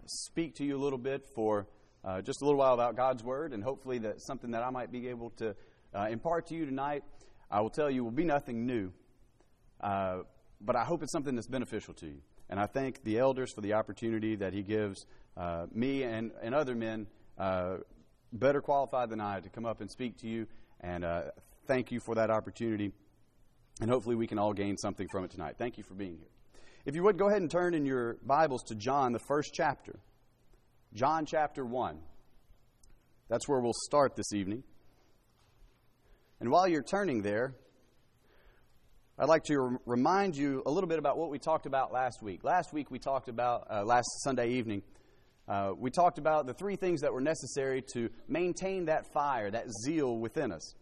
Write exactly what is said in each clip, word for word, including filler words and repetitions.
speak to you a little bit for uh, just a little while about God's Word, and hopefully that's something that I might be able to uh, impart to you tonight. I will tell you will be nothing new, uh, but I hope it's something that's beneficial to you. And I thank the elders for the opportunity that He gives uh, me and, and other men uh, better qualified than I to come up and speak to you, and uh, thank you for that opportunity. And hopefully we can all gain something from it tonight. Thank you for being here. If you would, go ahead and turn in your Bibles to John, the first chapter. John chapter one. That's where we'll start this evening. And while you're turning there, I'd like to r- remind you a little bit about what we talked about last week. Last week we talked about, uh, last Sunday evening, uh, we talked about the three things that were necessary to maintain that fire, that zeal within us.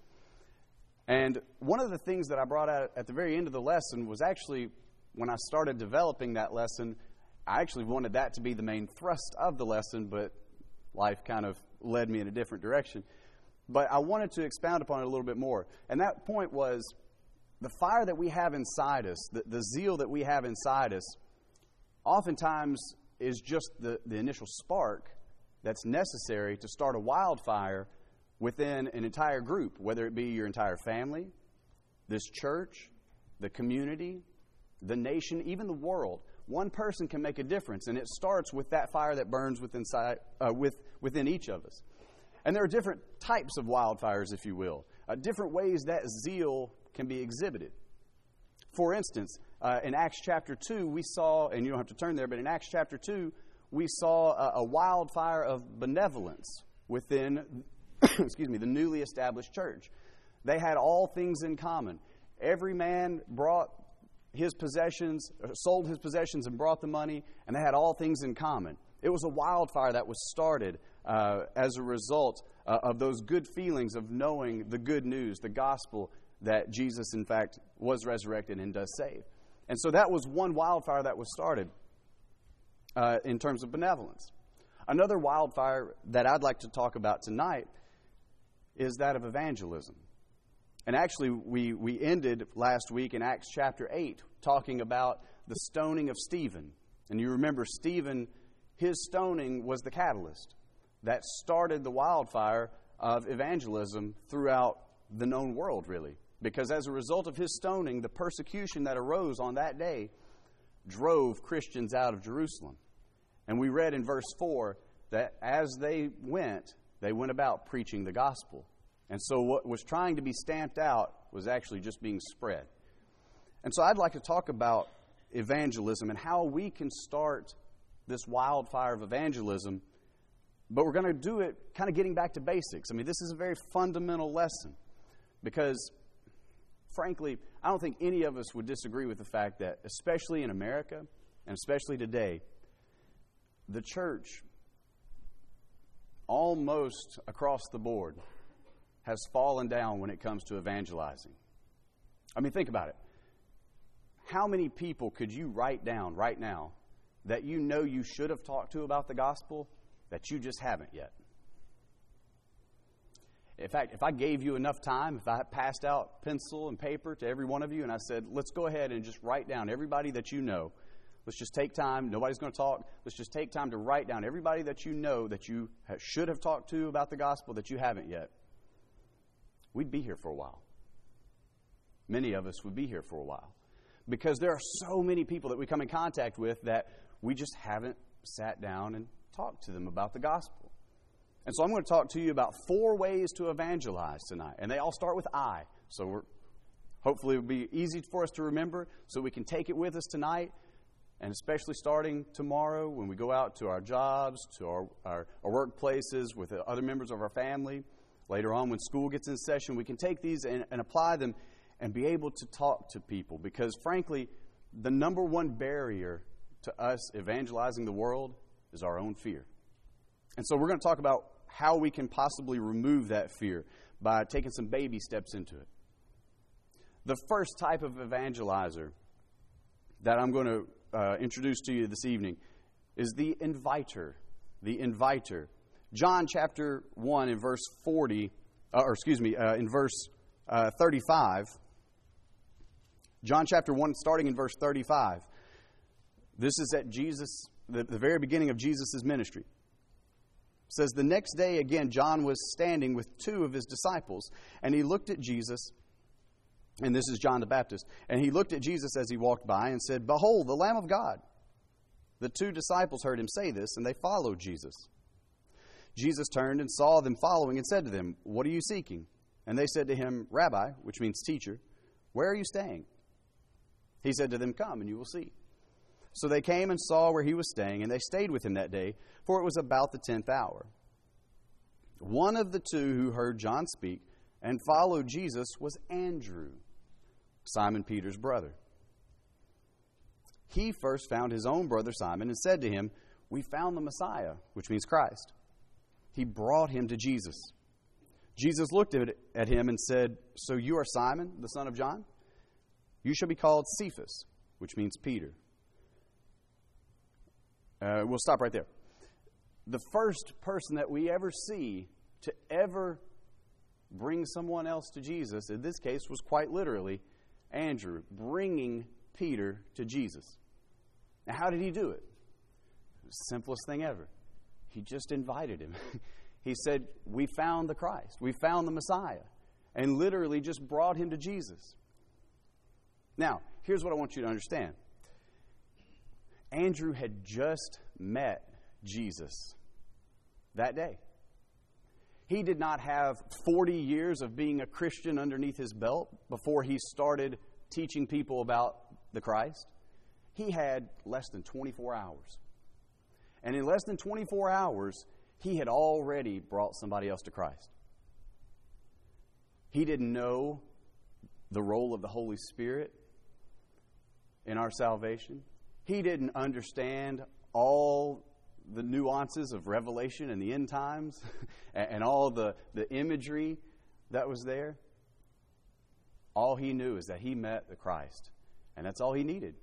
And one of the things that I brought out at the very end of the lesson was actually, when I started developing that lesson, I actually wanted that to be the main thrust of the lesson, but life kind of led me in a different direction. But I wanted to expound upon it a little bit more. And that point was the fire that we have inside us, the, the zeal that we have inside us, oftentimes is just the, the initial spark that's necessary to start a wildfire within an entire group, whether it be your entire family, this church, the community, the nation, even the world. One person can make a difference, and it starts with that fire that burns within, uh, with, within each of us. And there are different types of wildfires, if you will, uh, different ways that zeal can be exhibited. For instance, uh, in Acts chapter two, we saw, and you don't have to turn there, but in Acts chapter two, we saw a, a wildfire of benevolence within excuse me, the newly established church. They had all things in common. Every man brought his possessions, sold his possessions and brought the money, and they had all things in common. It was a wildfire that was started uh, as a result uh, of those good feelings of knowing the good news, the gospel that Jesus, in fact, was resurrected and does save. And so that was one wildfire that was started uh, in terms of benevolence. Another wildfire that I'd like to talk about tonight is that of evangelism. And actually, we, we ended last week in Acts chapter eight talking about the stoning of Stephen. And you remember Stephen, his stoning was the catalyst that started the wildfire of evangelism throughout the known world, really. Because as a result of his stoning, the persecution that arose on that day drove Christians out of Jerusalem. And we read in verse four that as they went, they went about preaching the gospel. And so what was trying to be stamped out was actually just being spread. And so I'd like to talk about evangelism and how we can start this wildfire of evangelism, but we're going to do it kind of getting back to basics. I mean, this is a very fundamental lesson because, frankly, I don't think any of us would disagree with the fact that, especially in America and especially today, the church almost across the board has fallen down when it comes to evangelizing. I mean, think about it. How many people could you write down right now that you know you should have talked to about the gospel that you just haven't yet? In fact, if I gave you enough time, if I passed out pencil and paper to every one of you and I said, let's go ahead and just write down everybody that you know. Let's just take time. Nobody's going to talk. Let's just take time to write down everybody that you know that you ha- should have talked to about the gospel that you haven't yet. We'd be here for a while. Many of us would be here for a while. Because there are so many people that we come in contact with that we just haven't sat down and talked to them about the gospel. And so I'm going to talk to you about four ways to evangelize tonight. And they all start with I. So we're hopefully it'll be easy for us to remember so we can take it with us tonight. And especially starting tomorrow when we go out to our jobs, to our, our, our workplaces, with other members of our family. Later on when school gets in session, we can take these and, and apply them and be able to talk to people. Because frankly, the number one barrier to us evangelizing the world is our own fear. And so we're going to talk about how we can possibly remove that fear by taking some baby steps into it. The first type of evangelizer that I'm going to uh, introduce to you this evening is the inviter. The inviter. John chapter one in verse forty, uh, or excuse me, uh, in verse uh, thirty-five. John chapter one, starting in verse thirty-five. This is at Jesus, the, the very beginning of Jesus' ministry. It says, the next day again, John was standing with two of his disciples, and he looked at Jesus, and this is John the Baptist, and he looked at Jesus as he walked by and said, behold, the Lamb of God. The two disciples heard him say this, and they followed Jesus. Jesus turned and saw them following and said to them, what are you seeking? And they said to him, Rabbi, which means teacher, where are you staying? He said to them, come and you will see. So they came and saw where he was staying, and they stayed with him that day, for it was about the tenth hour. One of the two who heard John speak and followed Jesus was Andrew, Simon Peter's brother. He first found his own brother Simon and said to him, we found the Messiah, which means Christ. He brought him to Jesus. Jesus looked at, at him and said, so you are Simon, the son of John? You shall be called Cephas, which means Peter. Uh, we'll stop right there. The first person that we ever see to ever bring someone else to Jesus, in this case, was quite literally Andrew, bringing Peter to Jesus. Now, how did he do it? The simplest thing ever. He just invited him. He said, we found the Christ. We found the Messiah. And literally just brought him to Jesus. Now, here's what I want you to understand. Andrew had just met Jesus that day. He did not have forty years of being a Christian underneath his belt before he started teaching people about the Christ. He had less than twenty-four hours. And in less than twenty-four hours, he had already brought somebody else to Christ. He didn't know the role of the Holy Spirit in our salvation. He didn't understand all the nuances of Revelation and the end times and all the, the imagery that was there. All he knew is that he met the Christ, and that's all he needed.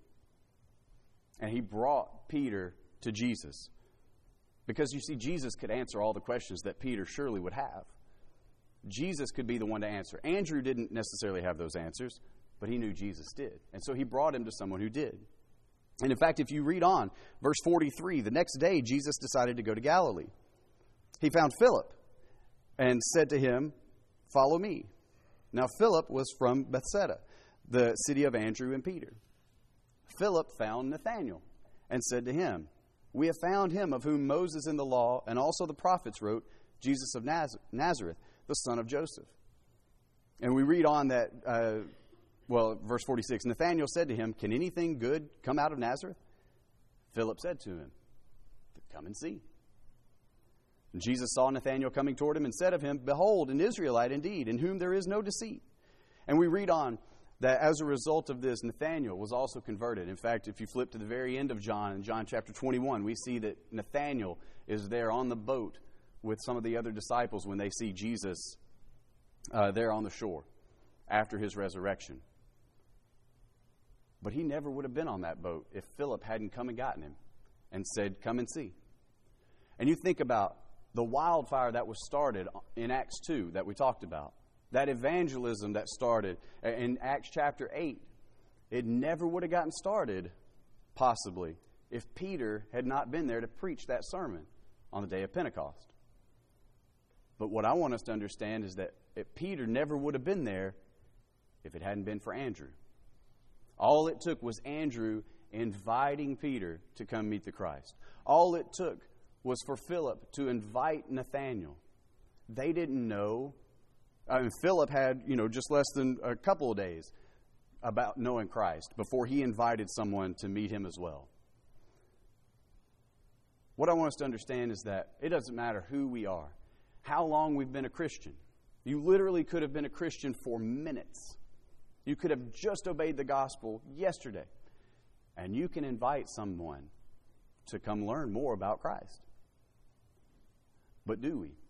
And he brought Peter to Jesus. Because you see, Jesus could answer all the questions that Peter surely would have. Jesus could be the one to answer. Andrew didn't necessarily have those answers, but he knew Jesus did. And so he brought him to someone who did. And in fact, if you read on, verse forty-three, the next day Jesus decided to go to Galilee. He found Philip and said to him, follow me. Now Philip was from Bethsaida, the city of Andrew and Peter. Philip found Nathanael and said to him, we have found him of whom Moses in the law and also the prophets wrote, Jesus of Naz- Nazareth, the son of Joseph. And we read on that, uh, well, verse forty-six, Nathanael said to him, can anything good come out of Nazareth? Philip said to him, come and see. And Jesus saw Nathanael coming toward him and said of him, behold, an Israelite indeed, in whom there is no deceit. And we read on that as a result of this, Nathanael was also converted. In fact, if you flip to the very end of John, in John chapter twenty-one, we see that Nathanael is there on the boat with some of the other disciples when they see Jesus uh, there on the shore after his resurrection. But he never would have been on that boat if Philip hadn't come and gotten him and said, come and see. And you think about the wildfire that was started in Acts two that we talked about. That evangelism that started in Acts chapter eight, it never would have gotten started, possibly, if Peter had not been there to preach that sermon on the day of Pentecost. But what I want us to understand is that if Peter never would have been there if it hadn't been for Andrew. All it took was Andrew inviting Peter to come meet the Christ. All it took was for Philip to invite Nathanael. They didn't know. I mean, Philip had, you know, just less than a couple of days about knowing Christ before he invited someone to meet him as well. What I want us to understand is that it doesn't matter who we are, how long we've been a Christian. You literally could have been a Christian for minutes. You could have just obeyed the gospel yesterday. And you can invite someone to come learn more about Christ. But do we?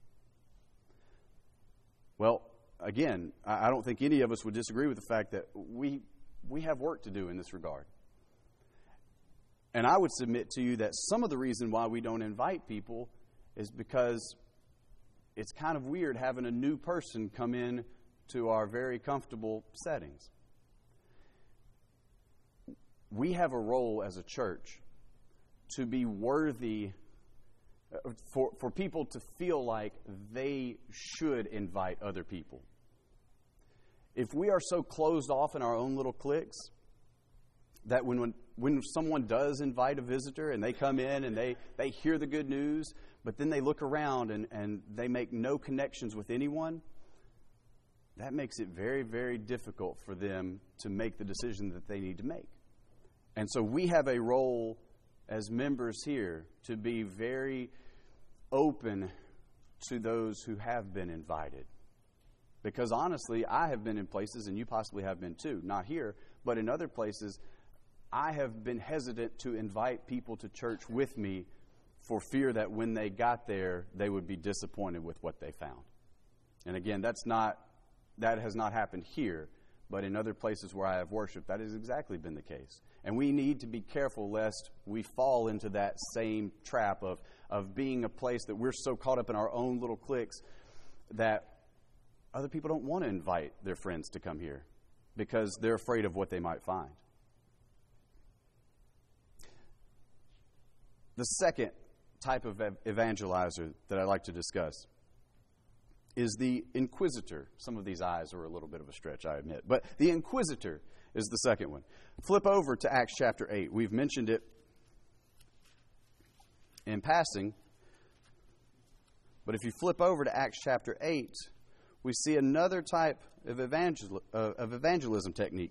Well, again, I don't think any of us would disagree with the fact that we we have work to do in this regard. And I would submit to you that some of the reason why we don't invite people is because it's kind of weird having a new person come in to our very comfortable settings. We have a role as a church to be worthy, for, for people to feel like they should invite other people. If we are so closed off in our own little cliques that when, when when someone does invite a visitor and they come in and they, they hear the good news, but then they look around and, and they make no connections with anyone, that makes it very, very difficult for them to make the decision that they need to make. And so we have a role as members here to be very open to those who have been invited. Because honestly, I have been in places, and you possibly have been too, not here, but in other places, I have been hesitant to invite people to church with me for fear that when they got there, they would be disappointed with what they found. And again, that's not, that has not happened here, but in other places where I have worshiped, that has exactly been the case. And we need to be careful lest we fall into that same trap of, of being a place that we're so caught up in our own little cliques that other people don't want to invite their friends to come here because they're afraid of what they might find. The second type of evangelizer that I'd like to discuss is the inquisitor. Some of these eyes are a little bit of a stretch, I admit. But the inquisitor is the second one. Flip over to Acts chapter eight. We've mentioned it in passing. But if you flip over to Acts chapter eight, we see another type of, evangel- uh, of evangelism technique.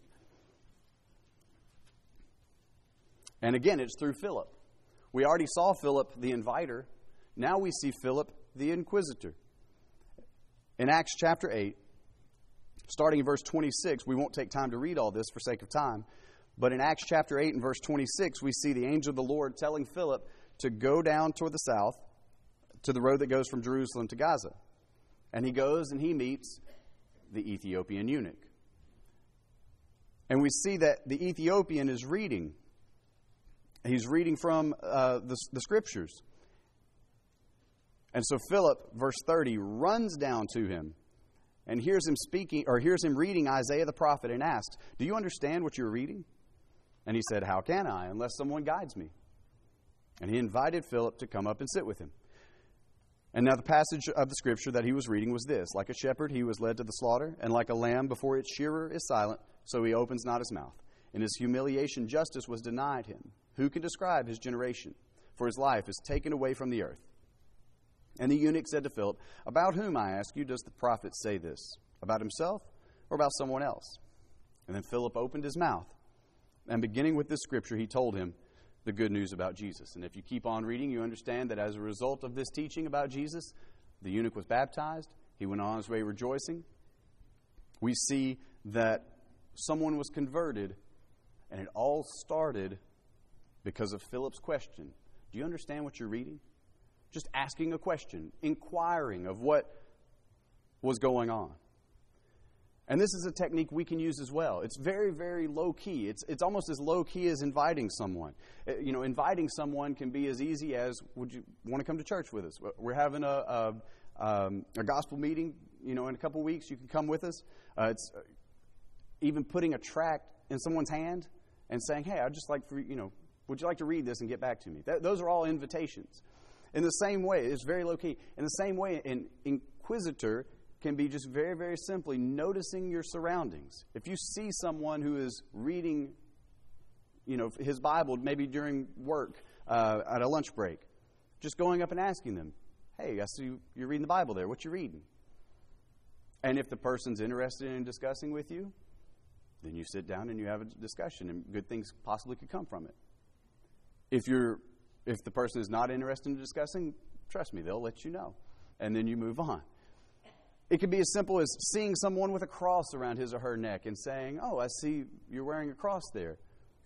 And again, it's through Philip. We already saw Philip the inviter. Now we see Philip the inquisitor. In Acts chapter eight, starting in verse twenty-six, we won't take time to read all this for sake of time, but in Acts chapter eight and verse twenty-six, we see the angel of the Lord telling Philip to go down toward the south to the road that goes from Jerusalem to Gaza. And he goes and he meets the Ethiopian eunuch. And we see that the Ethiopian is reading. He's reading from uh, the, the Scriptures. And so Philip, verse thirty, runs down to him and hears him speaking, or hears him reading Isaiah the prophet, and asked, "Do you understand what you're reading?" And he said, "How can I, unless someone guides me?" And he invited Philip to come up and sit with him. And now the passage of the Scripture that he was reading was this: "Like a shepherd he was led to the slaughter, and like a lamb before its shearer is silent, so he opens not his mouth. In his humiliation justice was denied him. Who can describe his generation? For his life is taken away from the earth." And the eunuch said to Philip, "About whom, I ask you, does the prophet say this? About himself or about someone else?" And then Philip opened his mouth, and beginning with this Scripture, he told him the good news about Jesus. And if you keep on reading, you understand that as a result of this teaching about Jesus, the eunuch was baptized. He went on his way rejoicing. We see that someone was converted, and it all started because of Philip's question. Do you understand what you're reading? Just asking a question, inquiring of what was going on. And this is a technique we can use as well. It's very, very low-key. It's it's almost as low-key as inviting someone. You know, inviting someone can be as easy as, "Would you want to come to church with us? We're having a a, um, a gospel meeting, you know, in a couple weeks. You can come with us." Uh, it's even putting a tract in someone's hand and saying, "Hey, I'd just like for you know, would you like to read this and get back to me?" That, those are all invitations. In the same way, it's very low-key. In the same way, an inquisitor can be just very, very simply noticing your surroundings. If you see someone who is reading, you know, his Bible, maybe during work, uh, at a lunch break, just going up and asking them, "Hey, I see you're reading the Bible there. What you reading?" And if the person's interested in discussing with you, then you sit down and you have a discussion, and good things possibly could come from it. If you're If the person is not interested in discussing, trust me, they'll let you know. And then you move on. It could be as simple as seeing someone with a cross around his or her neck and saying, "Oh, I see you're wearing a cross there.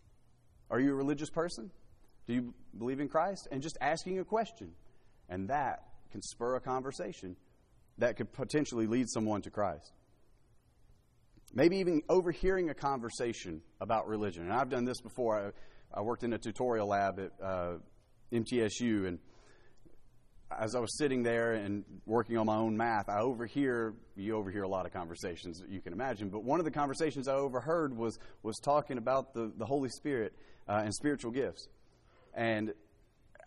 Are you a religious person? Do you believe in Christ?" And just asking a question. And that can spur a conversation that could potentially lead someone to Christ. Maybe even overhearing a conversation about religion. And I've done this before. I, I worked in a tutorial lab at uh, M T S U, and as I was sitting there and working on my own math, I overhear, you overhear a lot of conversations that you can imagine, but one of the conversations I overheard was was talking about the, the Holy Spirit uh, and spiritual gifts. And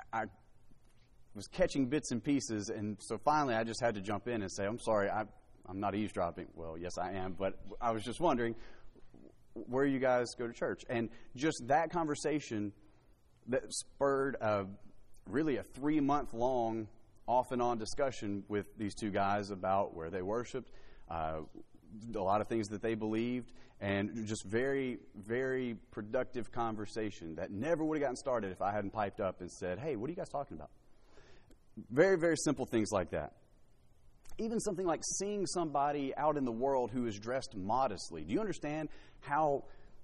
I was catching bits and pieces, and so finally I just had to jump in and say, I'm sorry, I, I'm not eavesdropping. Well, yes, I am, but I was just wondering where you guys go to church. And just that conversation that spurred a, really a three-month-long off-and-on discussion with these two guys about where they worshiped, uh, a lot of things that they believed, and just very, very productive conversation that never would have gotten started if I hadn't piped up and said, hey, what are you guys talking about? Very, very simple things like that. Even something like seeing somebody out in the world who is dressed modestly. Do you understand how,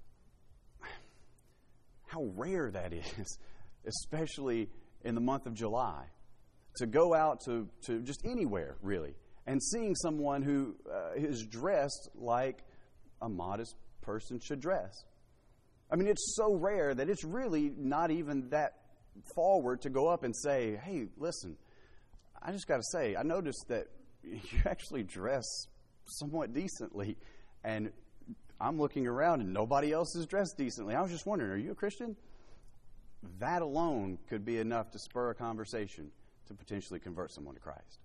how rare that is, especially in the month of July, to go out to, to just anywhere, really, and seeing someone who uh, is dressed like a modest person should dress. I mean, it's so rare that it's really not even that forward to go up and say, hey, listen, I just got to say, I noticed that you actually dress somewhat decently, and I'm looking around and nobody else is dressed decently. I was just wondering, are you a Christian? That alone could be enough to spur a conversation to potentially convert someone to Christ.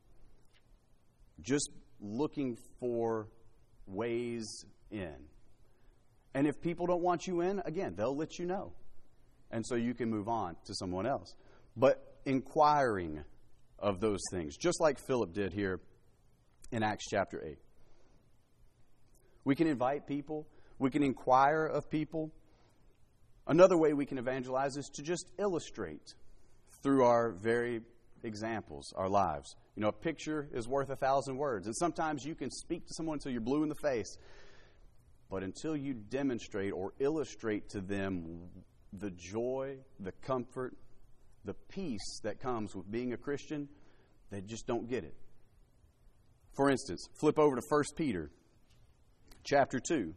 Just looking for ways in. And if people don't want you in, again, they'll let you know. And so you can move on to someone else. But inquiring of those things, just like Philip did here in Acts chapter eight. We can invite people. We can inquire of people. Another way we can evangelize is to just illustrate through our very examples, our lives. You know, a picture is worth a thousand words. And sometimes you can speak to someone until you're blue in the face. But until you demonstrate or illustrate to them the joy, the comfort, the peace that comes with being a Christian, they just don't get it. For instance, flip over to First Peter chapter two.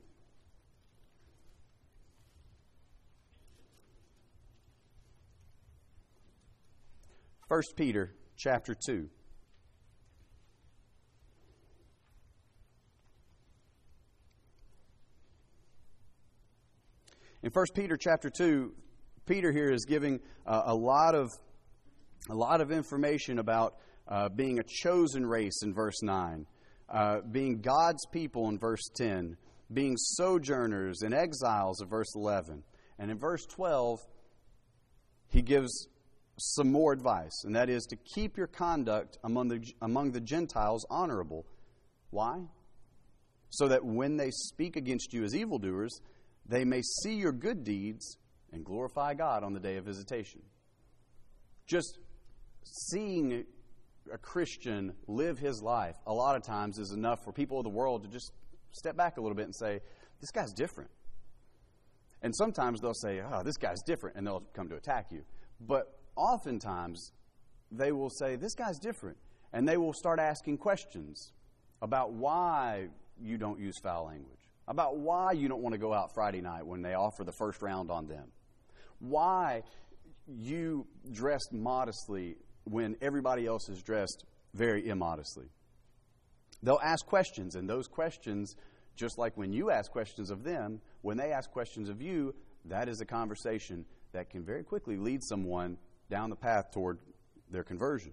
First Peter chapter two. In First Peter chapter two, Peter here is giving uh, a lot of a lot of information about uh, being a chosen race in verse nine, uh, being God's people in verse ten, being sojourners and exiles in verse eleven. And in verse twelve, he gives some more advice, and that is to keep your conduct among the among the Gentiles honorable. Why? So that when they speak against you as evildoers, they may see your good deeds and glorify God on the day of visitation. Just seeing a Christian live his life a lot of times is enough for people of the world to just step back a little bit and say, this guy's different. And sometimes they'll say, oh, this guy's different, and they'll come to attack you. But oftentimes they will say, this guy's different, and they will start asking questions about why you don't use foul language, about why you don't want to go out Friday night when they offer the first round on them, why you dressed modestly when everybody else is dressed very immodestly. They'll ask questions, and those questions, just like when you ask questions of them, when they ask questions of you, that is a conversation that can very quickly lead someone down the path toward their conversion.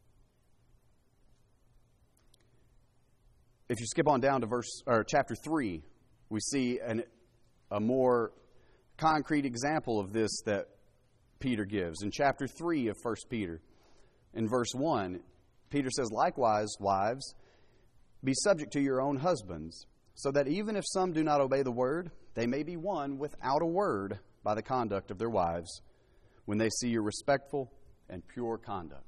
If you skip on down to verse or chapter three, we see an, a more concrete example of this that Peter gives. In chapter three of First Peter, in verse one, Peter says, likewise, wives, be subject to your own husbands, so that even if some do not obey the word, they may be won without a word by the conduct of their wives, when they see your respectful and pure conduct.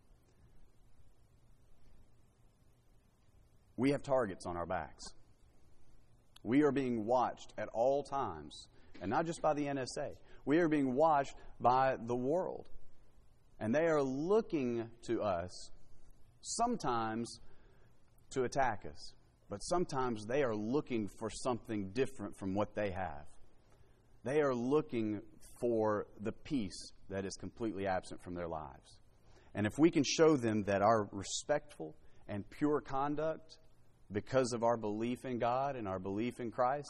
We have targets on our backs. We are being watched at all times, and not just by the N S A. We are being watched by the world. And they are looking to us sometimes to attack us, but sometimes they are looking for something different from what they have. They are looking for the peace that is completely absent from their lives. And if we can show them that our respectful and pure conduct, because of our belief in God and our belief in Christ,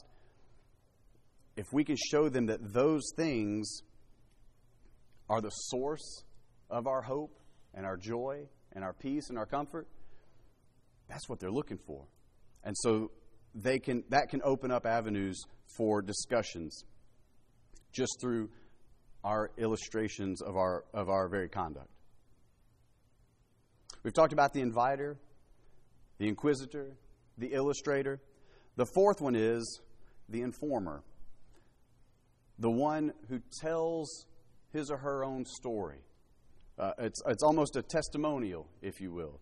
if we can show them that those things are the source of our hope and our joy and our peace and our comfort, that's what they're looking for. And so they can that can open up avenues for discussions just through our illustrations of our of our very conduct. We've talked about the inviter, the inquisitor, the illustrator. The fourth one is the informer, the one who tells his or her own story. Uh, it's, it's almost a testimonial, if you will.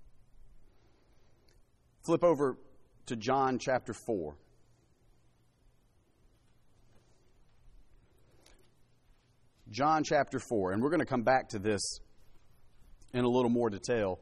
Flip over to John chapter four. John chapter four, and we're going to come back to this in a little more detail.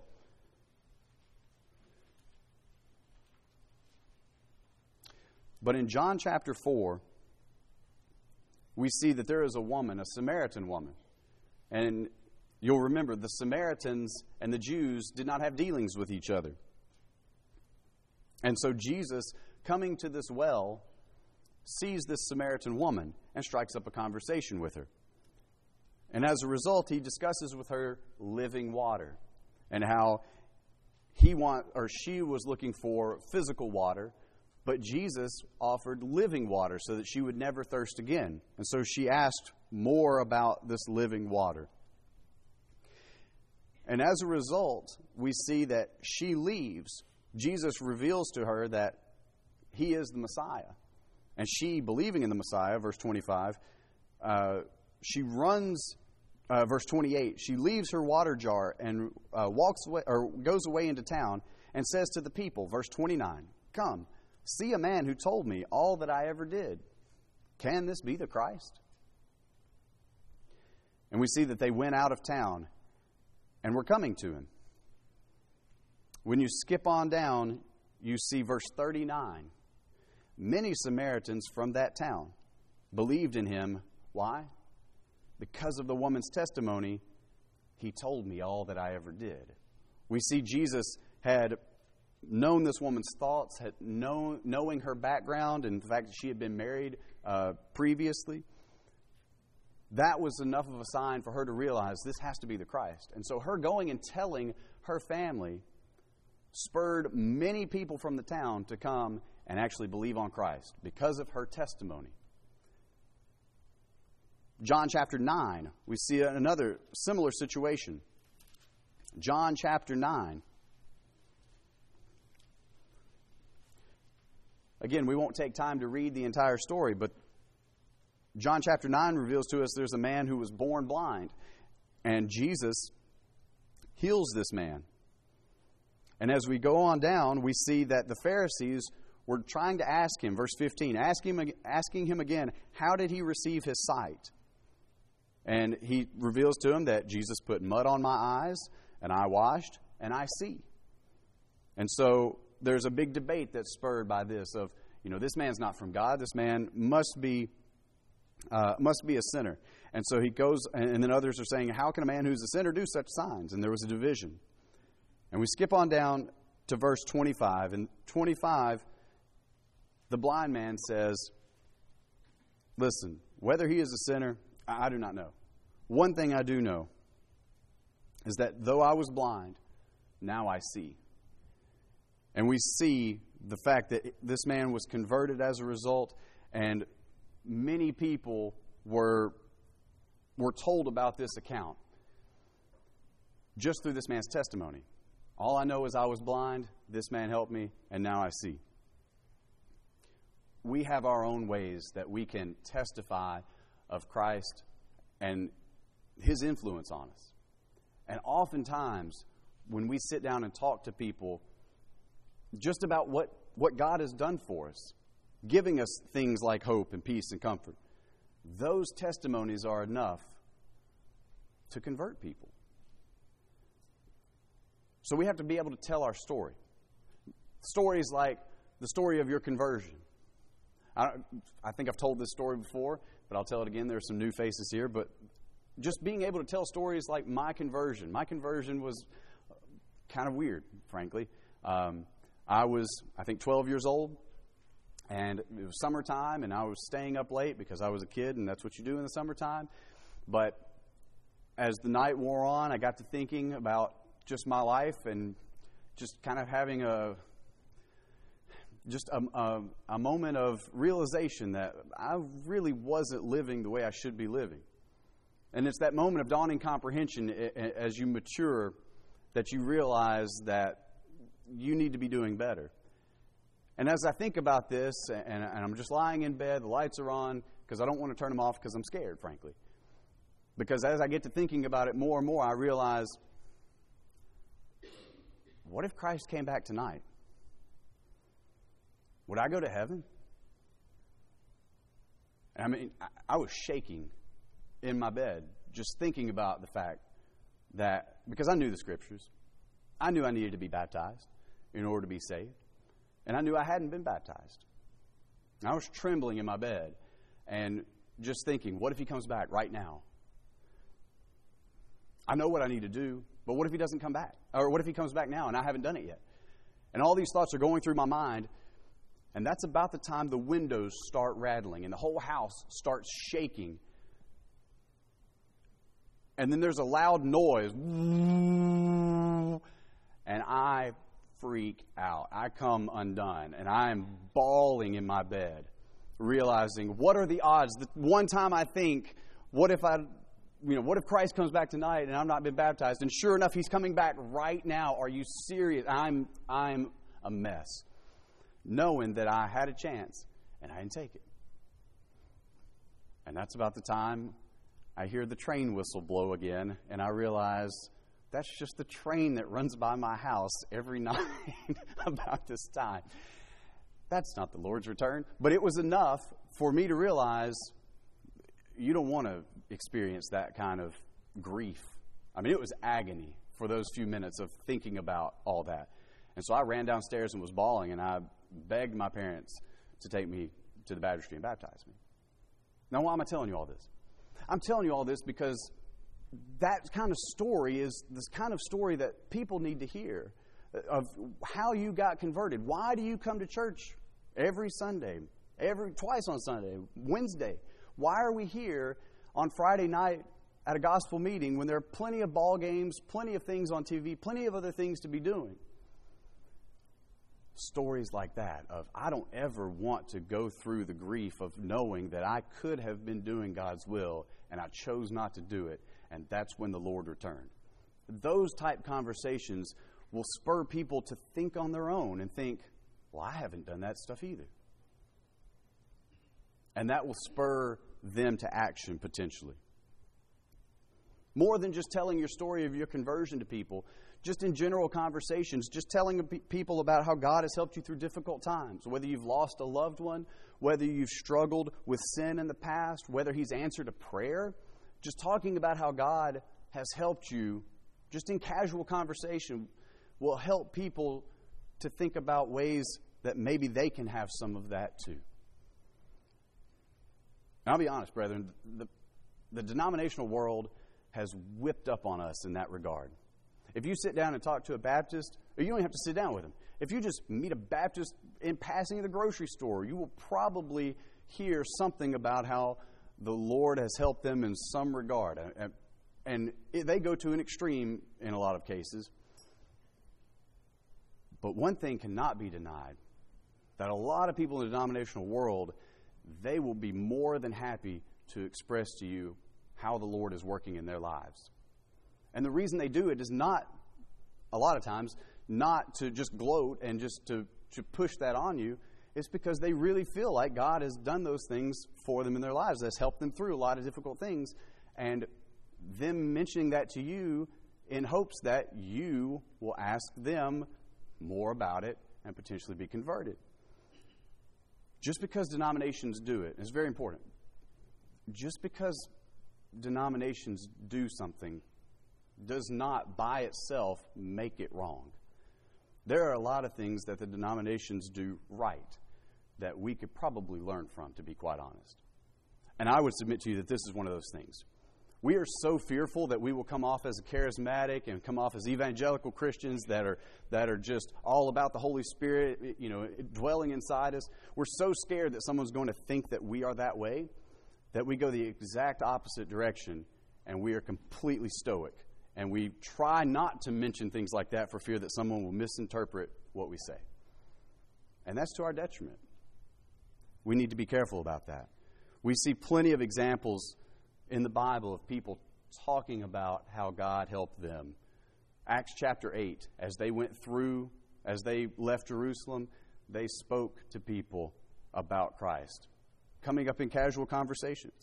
But in John chapter four, we see that there is a woman, a Samaritan woman. And you'll remember the Samaritans and the Jews did not have dealings with each other. And so Jesus, coming to this well, sees this Samaritan woman and strikes up a conversation with her. And as a result, he discusses with her living water and how he want or she was looking for physical water, but Jesus offered living water so that she would never thirst again. And so she asked more about this living water. And as a result, we see that she leaves. Jesus reveals to her that he is the Messiah. And she, believing in the Messiah, verse twenty-five, uh, she runs, uh, verse twenty-eight, she leaves her water jar and uh, walks away, or goes away into town and says to the people, verse twenty-nine, "Come, see a man who told me all that I ever did. Can this be the Christ?" And we see that they went out of town and were coming to him. When you skip on down, you see verse thirty-nine. Many Samaritans from that town believed in him. Why? Because of the woman's testimony, "He told me all that I ever did." We see Jesus had known this woman's thoughts, had known, knowing her background, and the fact that she had been married uh, previously. That was enough of a sign for her to realize this has to be the Christ. And so her going and telling her family spurred many people from the town to come and actually believe on Christ because of her testimony. John chapter nine, we see another similar situation. John chapter nine. Again, we won't take time to read the entire story, but John chapter nine reveals to us there's a man who was born blind, and Jesus heals this man. And as we go on down, we see that the Pharisees were trying to ask him, verse fifteen, asking him, asking him again, how did he receive his sight? And he reveals to him that Jesus put mud on my eyes, and I washed, and I see. And so there's a big debate that's spurred by this of, you know, this man's not from God. This man must be uh, must be a sinner. And so he goes, and then others are saying, how can a man who's a sinner do such signs? And there was a division. And we skip on down to verse twenty-five. And twenty-five, the blind man says, listen, whether he is a sinner, I do not know. One thing I do know is that though I was blind, now I see. And we see the fact that this man was converted as a result, and many people were, were told about this account just through this man's testimony. All I know is I was blind, this man helped me, and now I see. We have our own ways that we can testify of Christ and his influence on us. And oftentimes, when we sit down and talk to people just about what, what God has done for us, giving us things like hope and peace and comfort, those testimonies are enough to convert people. So we have to be able to tell our story. Stories like the story of your conversion. I, I think I've told this story before, but I'll tell it again. There are some new faces here, but just being able to tell stories like my conversion. My conversion was kind of weird, frankly. Um, I was, I think, twelve years old, and it was summertime, and I was staying up late because I was a kid, and that's what you do in the summertime. But as the night wore on, I got to thinking about just my life and just kind of having a just a, a, a moment of realization that I really wasn't living the way I should be living. And it's that moment of dawning comprehension as you mature that you realize that you need to be doing better. And as I think about this, and, and I'm just lying in bed, the lights are on, because I don't want to turn them off because I'm scared, frankly. Because as I get to thinking about it more and more, I realize, what if Christ came back tonight? Would I go to heaven? I mean, I was shaking in my bed just thinking about the fact that, because I knew the Scriptures, I knew I needed to be baptized in order to be saved, and I knew I hadn't been baptized. I was trembling in my bed and just thinking, what if he comes back right now? I know what I need to do, but what if he doesn't come back? Or what if he comes back now and I haven't done it yet? And all these thoughts are going through my mind. And that's about the time the windows start rattling and the whole house starts shaking. And then there's a loud noise. And I freak out. I come undone. And I am bawling in my bed, realizing, what are the odds? The one time I think, what if I, you know, what if Christ comes back tonight and I've not been baptized? And sure enough, he's coming back right now. Are you serious? I'm, I'm a mess. Knowing that I had a chance and I didn't take it. And that's about the time I hear the train whistle blow again, and I realize that's just the train that runs by my house every night about this time. That's not the Lord's return, but it was enough for me to realize you don't want to experience that kind of grief. I mean, it was agony for those few minutes of thinking about all that. And so I ran downstairs and was bawling, and I begged my parents to take me to the baptistry and baptize me. Now, why am I telling you all this? I'm telling you all this because that kind of story is this kind of story that people need to hear of how you got converted. Why do you come to church every Sunday, every twice on Sunday, Wednesday? Why are we here on Friday night at a gospel meeting when there are plenty of ball games, plenty of things on T V, plenty of other things to be doing? Stories like that of, I don't ever want to go through the grief of knowing that I could have been doing God's will and I chose not to do it, and that's when the Lord returned. Those type conversations will spur people to think on their own and think, well, I haven't done that stuff either. And that will spur them to action potentially. More than just telling your story of your conversion to people, just in general conversations, just telling people about how God has helped you through difficult times, whether you've lost a loved one, whether you've struggled with sin in the past, whether He's answered a prayer, just talking about how God has helped you, just in casual conversation, will help people to think about ways that maybe they can have some of that too. And I'll be honest, brethren, the, the denominational world has whipped up on us in that regard. If you sit down and talk to a Baptist, or you don't even have to sit down with them, if you just meet a Baptist in passing at the grocery store, you will probably hear something about how the Lord has helped them in some regard. And they go to an extreme in a lot of cases. But one thing cannot be denied, that a lot of people in the denominational world, they will be more than happy to express to you how the Lord is working in their lives. And the reason they do it is not, a lot of times, not to just gloat and just to, to push that on you. It's because they really feel like God has done those things for them in their lives. That's helped them through a lot of difficult things. And them mentioning that to you in hopes that you will ask them more about it and potentially be converted. Just because denominations do it, it's very important. Just because denominations do something does not by itself make it wrong. There are a lot of things that the denominations do right that we could probably learn from, to be quite honest. And I would submit to you that this is one of those things. We are so fearful that we will come off as a charismatic and come off as evangelical Christians that are that are just all about the Holy Spirit, you know, dwelling inside us. We're so scared that someone's going to think that we are that way that we go the exact opposite direction and we are completely stoic. And we try not to mention things like that for fear that someone will misinterpret what we say. And that's to our detriment. We need to be careful about that. We see plenty of examples in the Bible of people talking about how God helped them. Acts chapter eight, as they went through, as they left Jerusalem, they spoke to people about Christ, coming up in casual conversations.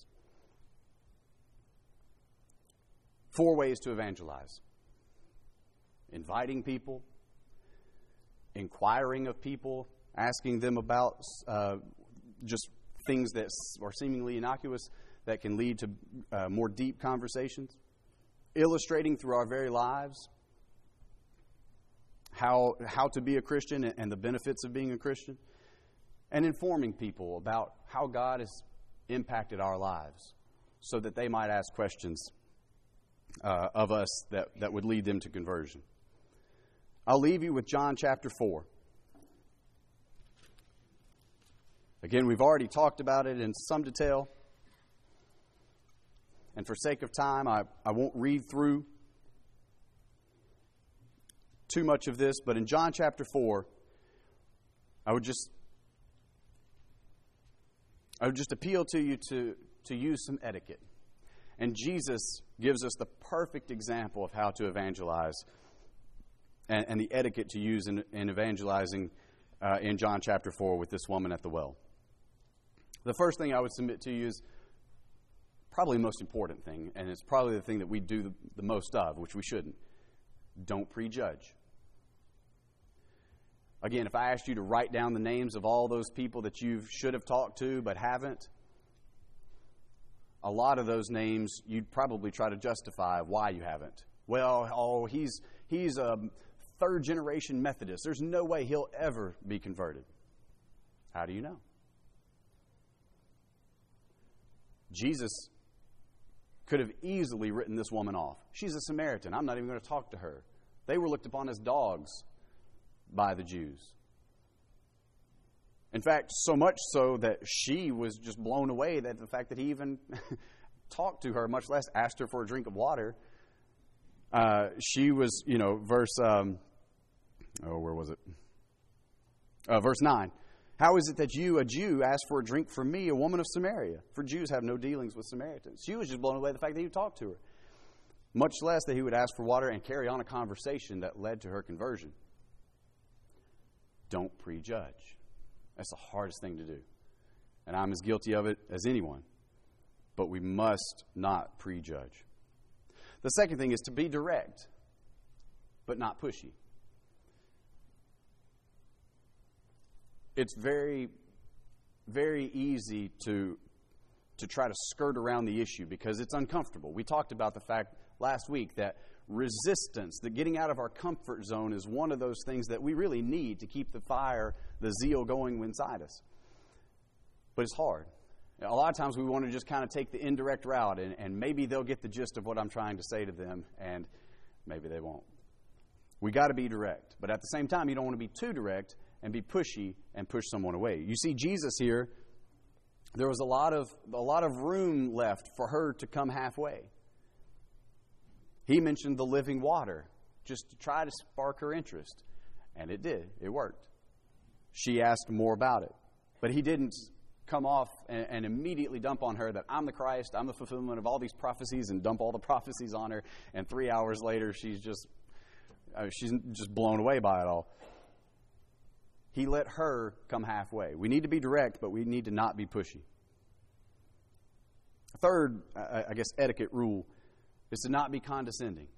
Four ways to evangelize: inviting people, inquiring of people, asking them about uh, just things that are seemingly innocuous that can lead to uh, more deep conversations, illustrating through our very lives how how to be a Christian and the benefits of being a Christian, and informing people about how God has impacted our lives so that they might ask questions uh, of us that, that would lead them to conversion. I'll leave you with John chapter four. Again, we've already talked about it in some detail. And for sake of time, I, I won't read through too much of this. But in John chapter four, I would just I would just appeal to you to, to use some etiquette. And Jesus gives us the perfect example of how to evangelize and, and the etiquette to use in, in evangelizing uh, in John chapter four with this woman at the well. The first thing I would submit to you is probably the most important thing, and it's probably the thing that we do the, the most of, which we shouldn't. Don't prejudge. Again, if I asked you to write down the names of all those people that you should have talked to but haven't, a lot of those names you'd probably try to justify why you haven't. Well, oh, he's he's a third-generation Methodist. There's no way he'll ever be converted. How do you know? Jesus could have easily written this woman off. She's a Samaritan. I'm not even going to talk to her. They were looked upon as dogs by the Jews. In fact, so much so that she was just blown away that the fact that he even talked to her, much less asked her for a drink of water. Uh, she was, you know, verse, um, oh, where was it? Uh, verse nine. How is it that you, a Jew, ask for a drink from me, a woman of Samaria? For Jews have no dealings with Samaritans. She was just blown away by the fact that he talked to her. Much less that he would ask for water and carry on a conversation that led to her conversion. Don't prejudge. That's the hardest thing to do. And I'm as guilty of it as anyone. But we must not prejudge. The second thing is to be direct, but not pushy. It's very, very easy to, to try to skirt around the issue because it's uncomfortable. We talked about the fact last week that resistance, that getting out of our comfort zone is one of those things that we really need to keep the fire, the zeal going inside us. But it's hard. A lot of times we want to just kind of take the indirect route, and, and maybe they'll get the gist of what I'm trying to say to them, and maybe they won't. We got to be direct. But at the same time, you don't want to be too direct and be pushy and push someone away. You see, Jesus here, there was a lot of a lot of room left for her to come halfway. He mentioned the living water just to try to spark her interest. And it did. It worked. She asked more about it. But he didn't come off and, and immediately dump on her that I'm the Christ, I'm the fulfillment of all these prophecies, and dump all the prophecies on her. And three hours later, she's just uh, she's just blown away by it all. He let her come halfway. We need to be direct, but we need to not be pushy. Third, I guess, etiquette rule is to not be condescending.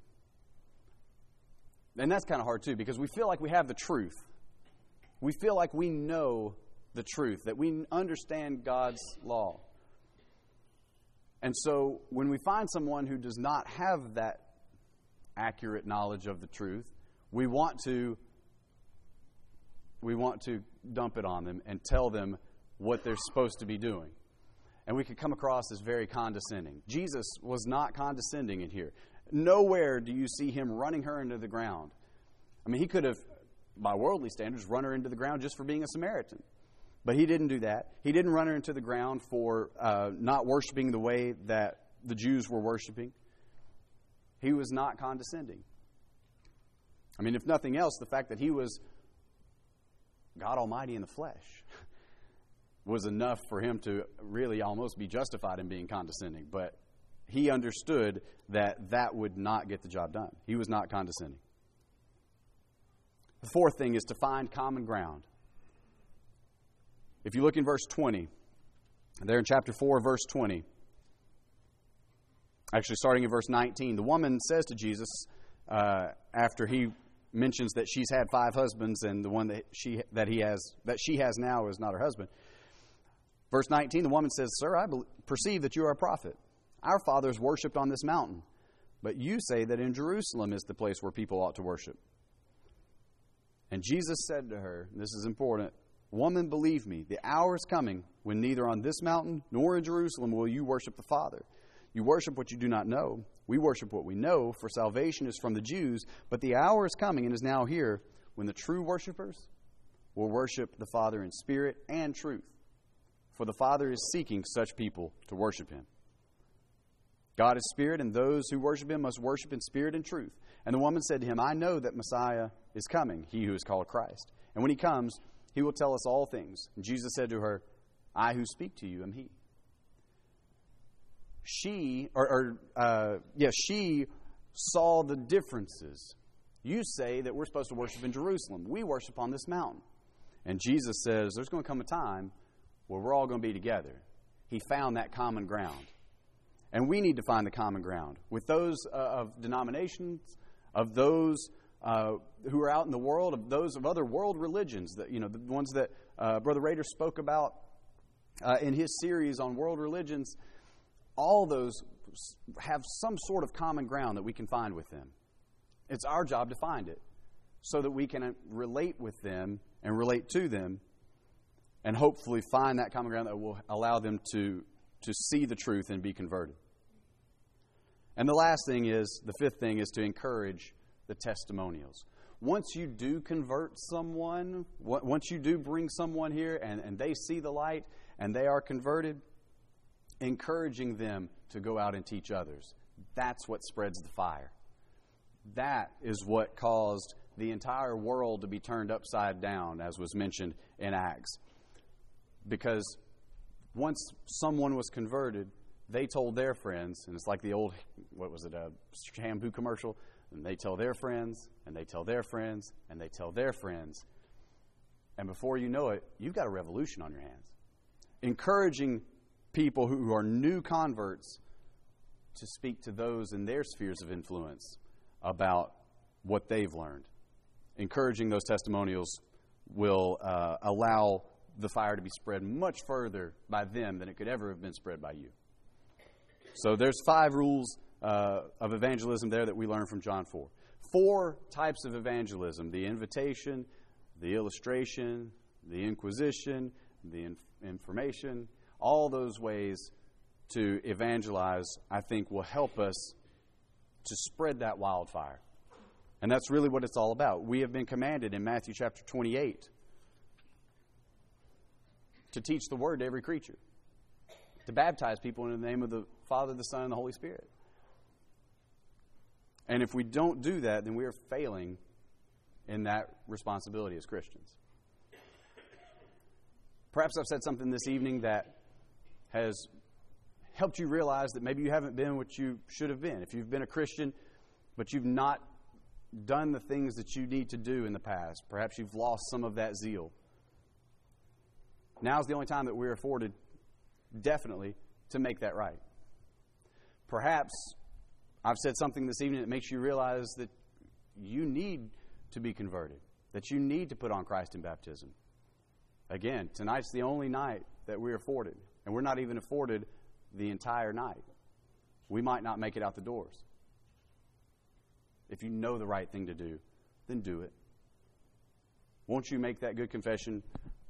And that's kind of hard, too, because we feel like we have the truth. We feel like we know the truth, that we understand God's law. And so when we find someone who does not have that accurate knowledge of the truth, we want to we want to dump it on them and tell them what they're supposed to be doing. And we could come across as very condescending. Jesus was not condescending in here. Nowhere do you see him running her into the ground. I mean, he could have, by worldly standards, run her into the ground just for being a Samaritan. But he didn't do that. He didn't run her into the ground for uh, not worshiping the way that the Jews were worshiping. He was not condescending. I mean, if nothing else, the fact that he was God Almighty in the flesh was enough for him to really almost be justified in being condescending. But he understood that that would not get the job done. He was not condescending. The fourth thing is to find common ground. If you look in verse twenty, there in chapter four, verse twenty, actually starting in verse nineteen, the woman says to Jesus, uh, after he mentions that she's had five husbands and the one that she that he has that she has now is not her husband. Verse nineteen, the woman says, "Sir, I perceive that you are a prophet. Our fathers worshipped on this mountain, but you say that in Jerusalem is the place where people ought to worship." And Jesus said to her, and this is important, "Woman, believe me, the hour is coming when neither on this mountain nor in Jerusalem will you worship the Father. You worship what you do not know. We worship what we know, for salvation is from the Jews. But the hour is coming and is now here when the true worshipers will worship the Father in spirit and truth. For the Father is seeking such people to worship Him. God is spirit, and those who worship Him must worship in spirit and truth." And the woman said to him, "I know that Messiah is coming, He who is called Christ. And when He comes, He will tell us all things." And Jesus said to her, "I who speak to you am He." She, or, or uh, yeah, she saw the differences. You say that we're supposed to worship in Jerusalem. We worship on this mountain. And Jesus says there's going to come a time where we're all going to be together. He found that common ground. And we need to find the common ground with those uh, of denominations, of those uh, who are out in the world, of those of other world religions, that you know, the ones that uh, Brother Rader spoke about uh, in his series on world religions. All those have some sort of common ground that we can find with them. It's our job to find it so that we can relate with them and relate to them and hopefully find that common ground that will allow them to, to see the truth and be converted. And the last thing is, the fifth thing is to encourage the testimonials. Once you do convert someone, once you do bring someone here and, and they see the light and they are converted, encouraging them to go out and teach others. That's what spreads the fire. That is what caused the entire world to be turned upside down, as was mentioned in Acts. Because once someone was converted, they told their friends, and it's like the old, what was it, a shampoo commercial? And they tell their friends, and they tell their friends, and they tell their friends. And before you know it, you've got a revolution on your hands. Encouraging people who are new converts to speak to those in their spheres of influence about what they've learned. Encouraging those testimonials will uh, allow the fire to be spread much further by them than it could ever have been spread by you. So there's five rules uh, of evangelism there that we learn from John four. Four types of evangelism: the invitation, the illustration, the inquisition, the inf- information. All those ways to evangelize, I think, will help us to spread that wildfire. And that's really what it's all about. We have been commanded in Matthew chapter twenty-eight to teach the word to every creature, to baptize people in the name of the Father, the Son, and the Holy Spirit. And if we don't do that, then we are failing in that responsibility as Christians. Perhaps I've said something this evening that has helped you realize that maybe you haven't been what you should have been. If you've been a Christian, but you've not done the things that you need to do in the past, perhaps you've lost some of that zeal. Now's the only time that we're afforded, definitely, to make that right. Perhaps I've said something this evening that makes you realize that you need to be converted, that you need to put on Christ in baptism. Again, tonight's the only night that we're afforded, and we're not even afforded the entire night. We might not make it out the doors. If you know the right thing to do, then do it. Won't you make that good confession